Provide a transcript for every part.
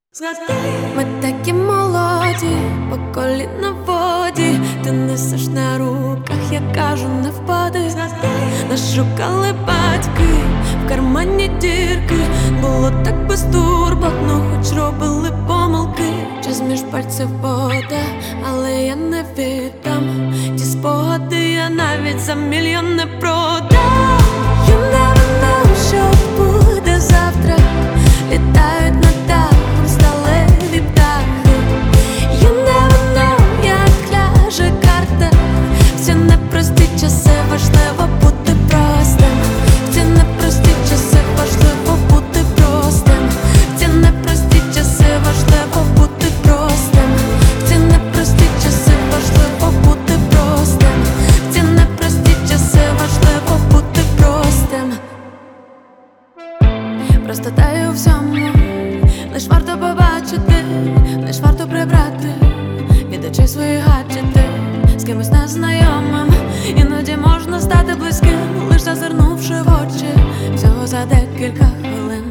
Ми такі молоді, по коліна в воді. Ти несеш на руках, я кажу, не впади. Нас шукали батьки, в кармані дірки. Було так безтурботно, хоч робили помилки. Час між пальців вода, але я не віддам. Ті спогади я навіть за мільйон не продам. You never know, що буде завтра. Літають над дахом сталеві птахи. You never know, як ляже карта. В ці непрості часи важливо бути простим. В ці непрості часи важливо бути простим. В ці непрості часи важливо бути простим. В ці непрості часи важливо бути простим. В ці непрості часи важливо бути простим. Простотаю всьому, лиш варто побачити, лиш варто прибрати від очей свої гаджети. З кимось незнайомим іноді можна стати близьким, лиш зазирнувши в очі, всього за декілька хвилин.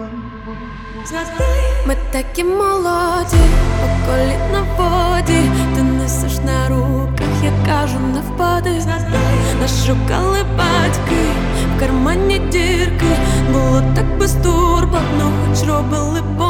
Ми такі молоді, по коліна в воді. Ти несеш на руках, я кажу, не впади. Нас шукали батьки, в кармані дірки. Було так безтурботно, хоч робили